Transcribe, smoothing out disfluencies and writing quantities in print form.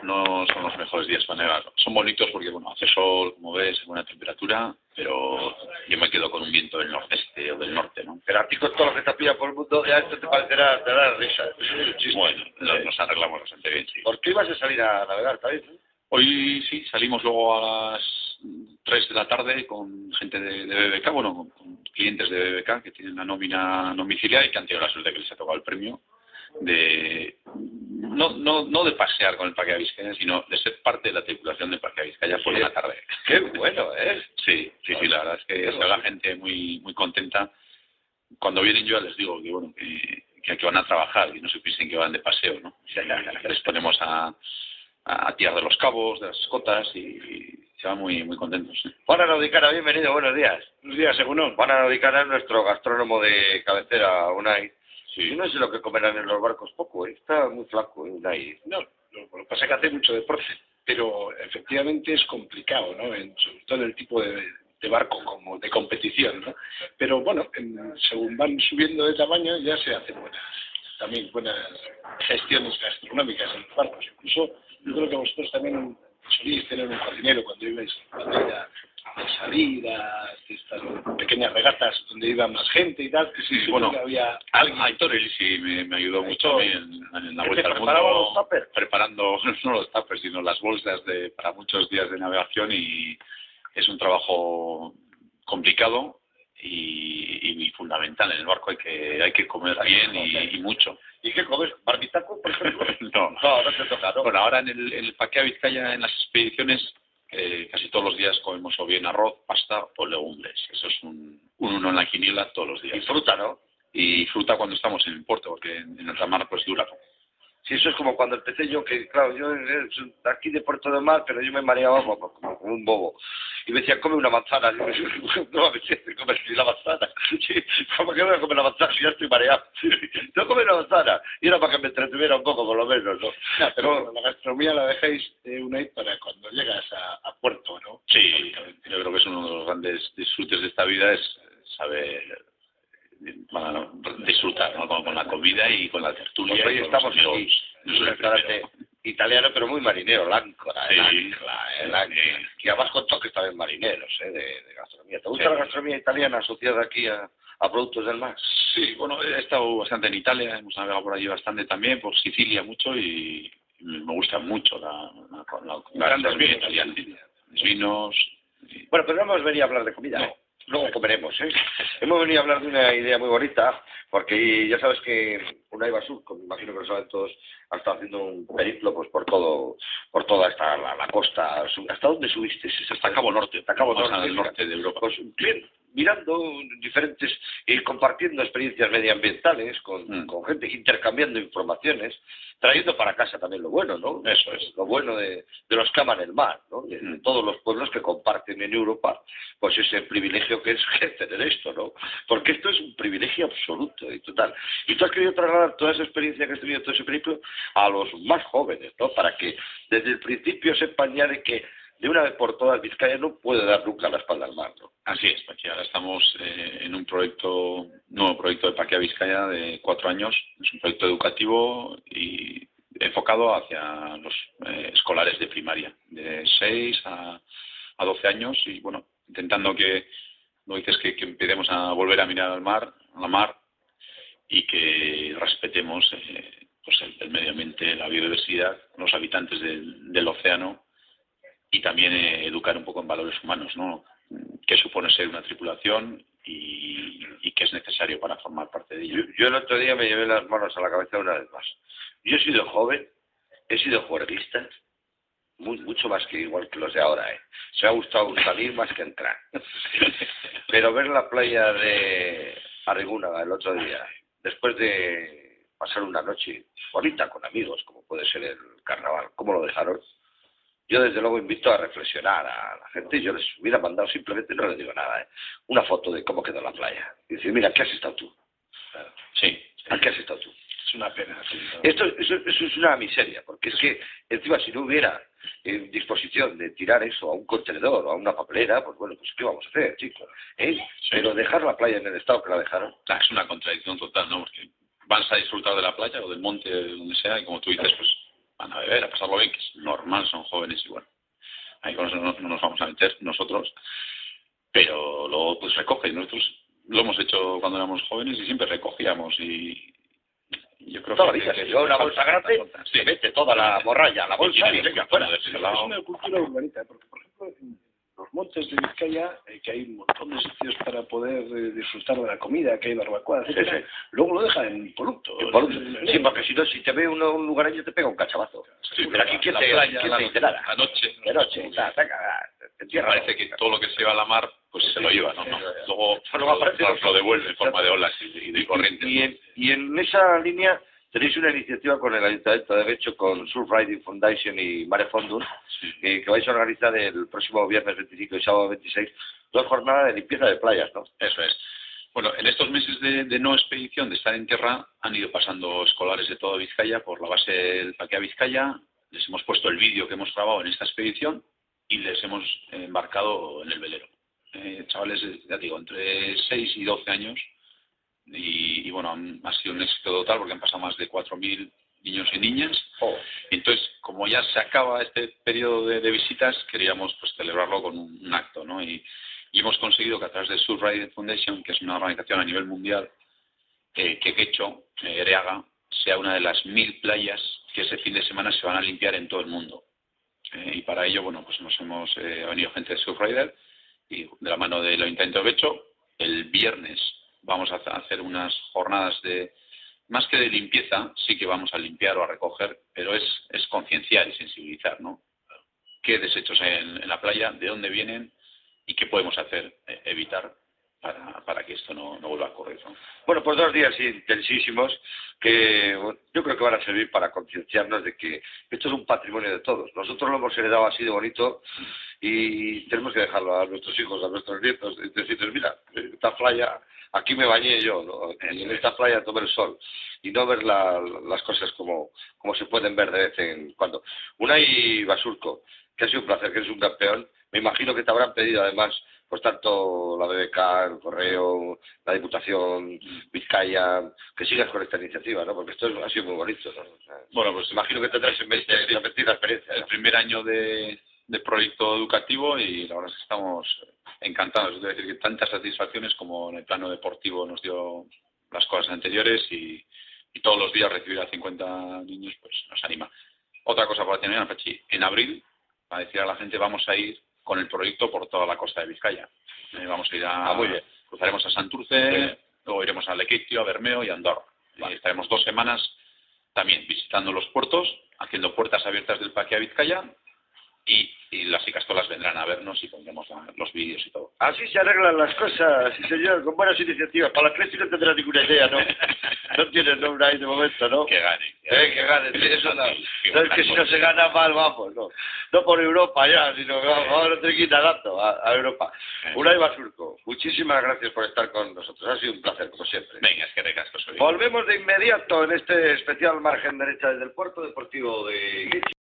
no son los mejores días para nevar. Son bonitos porque, bueno, hace sol, como ves, buena temperatura, pero yo me quedo con un viento del nordeste o del norte, ¿no? Pero a ti con todo lo que te pilla por el mundo, ya esto te parecerá, te dará risa. Bueno, nos arreglamos bastante bien, sí. ¿Por qué ibas a salir a navegar, sabes? Hoy sí, salimos luego a las 3 de la tarde con gente de BBK, bueno, con clientes de BBK que tienen la nómina domiciliaria y que han tenido la suerte de que les ha tocado el premio de no de pasear con el Parque de Vizcaya, sino de ser parte de la tripulación del Parque de Vizcaya por una tarde. ¡Qué bueno, Sí, la verdad es que está la gente muy muy contenta. Cuando vienen yo ya les digo que bueno que aquí van a trabajar y no se piensen que van de paseo, ¿no? O sea, ya les ponemos a tirar de los cabos, de las escotas y se van muy muy contentos. Juan Araudicara, bienvenido, buenos días. Buenos días, Egunon. Juan Araudicara es nuestro gastrónomo de cabecera, Unai. Sí. Y no sé lo que comerán en los barcos, poco, está muy flaco, Unai. No, lo que pasa es que hace mucho deporte, pero efectivamente es complicado, ¿no? Sobre todo en el tipo de barco como de competición, ¿no? Pero bueno, según van subiendo de tamaño ya se hacen también buenas gestiones gastronómicas en los barcos. Incluso yo creo que vosotros también solíais tener un cocinero cuando ibais a salidas, estas pequeñas regatas donde iba más gente y tal. Sí, bueno, que había Aitor sí me ayudó mucho a mí en la vuelta al mundo, los tuppers? preparando no los tuppers, sino las bolsas para muchos días de navegación, y es un trabajo complicado y fundamental. En el barco hay que comer bien y mucho. ¿Y qué comes? ¿Barbitaco, por ejemplo? No te toca, ¿no? Bueno, ahora en el Parque de Vizcaya, en las expediciones, casi todos los días comemos o bien arroz, pasta o legumbres. Eso es un uno en la quiniela todos los días. Y fruta, ¿no? Y fruta cuando estamos en el puerto, porque en alta mar pues dura. Sí, eso es como cuando empecé yo, que claro, yo aquí de Puerto del Mar, pero yo me mareaba como un bobo. Y me decían, come una manzana. Y yo me decía, no me apetece comer ni la manzana. Sí, ¿cómo que voy a comer la manzana si ya estoy mareado? No come una manzana. Y era para que me entretuviera un poco, por lo menos, ¿no? No, pero la gastronomía la dejáis una vez para cuando llegas a puerto, ¿no? Sí, yo creo que es uno de los grandes disfrutes de esta vida, es saber disfrutar, ¿no? Con la comida y con la tertulia. Pues hoy estamos aquí en un restaurante italiano, pero muy marinero, l'Ancora, sí, que además con toques también marineros, de gastronomía. ¿Te gusta la gastronomía italiana asociada aquí a productos del mar? Sí, bueno, he estado bastante en Italia, hemos navegado por allí bastante también, por Sicilia mucho, y me gusta mucho la gastronomía italiana. Los vinos. Bueno, pero no hemos venido a hablar de comida. No. Luego comeremos, ¿eh? Hemos venido a hablar de una idea muy bonita, porque ya sabes que Unai Basur, como imagino que lo saben todos, ha estado haciendo un periplo pues por toda la costa. ¿Hasta dónde subiste? Hasta Cabo Norte. Hasta Cabo Norte, al norte de Europa. Pues bien, mirando diferentes y compartiendo experiencias medioambientales con gente, intercambiando informaciones, trayendo para casa también lo bueno, ¿no? Eso es. Lo bueno de los que aman el mar, ¿no? De todos los pueblos que comparten en Europa, pues ese privilegio que es tener esto, ¿no? Porque esto es un privilegio absoluto y total. Y tú has querido trasladar toda esa experiencia que has tenido, todo ese periplo, a los más jóvenes, ¿no? Para que desde el principio sepan ya de que de una vez por todas Vizcaya no puede dar nunca la espalda al mar, ¿no? Así es, Pachi. Ahora estamos en un nuevo proyecto de Parque de Vizcaya de 4 años. Es un proyecto educativo y enfocado hacia los escolares de primaria, de 6 a 12 años, y bueno, intentando que, no dices que empecemos a volver a mirar a la mar, y que respetemos pues el medio ambiente, la biodiversidad, los habitantes del océano, y también educar un poco en valores humanos, ¿no? Qué supone ser una tripulación y qué es necesario para formar parte de ella. Yo el otro día me llevé las manos a la cabeza una vez más. Yo he sido joven, he sido juerguista, mucho más que igual que los de ahora, ¿eh? Se ha gustado salir más que entrar. Pero ver la playa de Arrigúnaga el otro día, después de pasar una noche bonita con amigos, como puede ser el carnaval, ¿cómo lo dejaron? Yo desde luego invito a reflexionar a la gente. Yo les hubiera mandado simplemente, no les digo nada, una foto de cómo quedó la playa. Y decir, mira, ¿qué has estado tú? Sí. ¿A qué has estado tú? Es una pena. Sí, ¿no? Eso es una miseria, porque es que encima si no hubiera disposición de tirar eso a un contenedor o a una papelera, pues bueno, pues ¿qué vamos a hacer, chicos? Sí. Pero dejar la playa en el estado que la dejaron. Es una contradicción total, ¿no? Porque van a disfrutar de la playa o del monte, de donde sea, y como tú dices, pues van a beber, a pasarlo bien, que es normal, son jóvenes y bueno, ahí con eso no nos vamos a meter nosotros, pero luego pues recogen. Nosotros lo hemos hecho cuando éramos jóvenes y siempre recogíamos y yo creo toda que... la vida, si yo una bolsa grande, se mete toda la morralla, la bolsa y venga, fuera. Es una cultura urbanita, porque por ejemplo en los montes de Vizcaya, que hay un montón de sitios para poder disfrutar de la comida, que hay barbacoa, etcétera, Sí. Luego lo dejan en Polupto. Sí, porque si no, si te ve un lugareño te pega un cachabazo. Sí, pero aquí ¿quién la te playa, quién te dice nada? la noche. De noche, te entierra. Parece que todo lo que se va a la mar, pues se lo lleva, ¿no? Luego aparece nos lo devuelve en forma de olas y de corrientes. Y en esa línea tenéis una iniciativa con el Ayuntamiento de Guecho, con Surf Riding Foundation y Mare Fondum, que vais a organizar el próximo viernes 25 y sábado 26 2 jornadas de limpieza de playas, ¿no? Eso es. Bueno, en estos meses de no expedición, de estar en tierra, han ido pasando escolares de toda Vizcaya por la base del Paquea Vizcaya. Les hemos puesto el vídeo que hemos grabado en esta expedición y les hemos embarcado en el velero. Chavales, ya digo, entre 6 y 12 años. Y bueno, ha sido un éxito total porque han pasado más de 4.000 niños y niñas. Entonces, como ya se acaba este periodo de visitas, queríamos pues celebrarlo con un acto, ¿no? Y hemos conseguido que a través de Surf Riding Foundation, que es una organización a nivel mundial, que Guecho, Ereaga, sea una de las 1.000 playas que ese fin de semana se van a limpiar en todo el mundo. Y para ello, bueno, pues ha venido gente de Surf Rider y de la mano del Ayuntamiento de Guecho. El viernes vamos a hacer unas jornadas más que de limpieza, sí que vamos a limpiar o a recoger, pero es concienciar y sensibilizar, ¿no? ¿Qué desechos hay en la playa? ¿De dónde vienen? ¿Y qué podemos hacer, evitar para que esto no vuelva a ocurrir, ¿no? Bueno, pues 2 días intensísimos que yo creo que van a servir para concienciarnos de que esto es un patrimonio de todos. Nosotros lo hemos heredado así de bonito y tenemos que dejarlo a nuestros hijos, a nuestros nietos, y decirles, mira, esta playa, aquí me bañé yo, ¿no? Y en esta playa tomé el sol. Y no ver las cosas como se pueden ver de vez en cuando. Unai Basurco, que ha sido un placer, que eres un campeón. Me imagino que te habrán pedido además, pues tanto la BBK, el Correo, la Diputación, Vizcaya, que sigas con esta iniciativa, ¿no? Porque esto ha sido muy bonito, ¿no? O sea, bueno, pues imagino que tendrás en mente repetir la experiencia, ¿no? El primer año de proyecto educativo y la verdad es que estamos encantados. Es decir, que tantas satisfacciones como en el plano deportivo nos dio las cosas anteriores y todos los días recibir a 50 niños pues nos anima. Otra cosa para tener, Pachi, en abril, a decir a la gente, vamos a ir con el proyecto por toda la costa de Vizcaya. Vamos a ir muy bien. Cruzaremos a Santurce, luego iremos a Lequeitio, a Bermeo y a Andorra. Y estaremos 2 semanas también visitando los puertos, haciendo puertas abiertas del Paquea Vizcaya y las Icastolas vendrán a vernos y pondremos los vídeos y todo. Así se arreglan las cosas, sí señor, con buenas iniciativas. Para la Cresti no tendrás ninguna idea, ¿no? No tienes nombre ahí de momento, ¿no? Que gane. Que gane, sí, eso no. Es que si no se gana mal, vamos, no. No por Europa ya, sino que vamos a tener que ir nadando a Europa. Unai Basurco, muchísimas gracias por estar con nosotros. Ha sido un placer, como siempre. Venga, es que recasco soy. Volvemos de inmediato en este especial Margen Derecha desde el Puerto Deportivo de Guecho.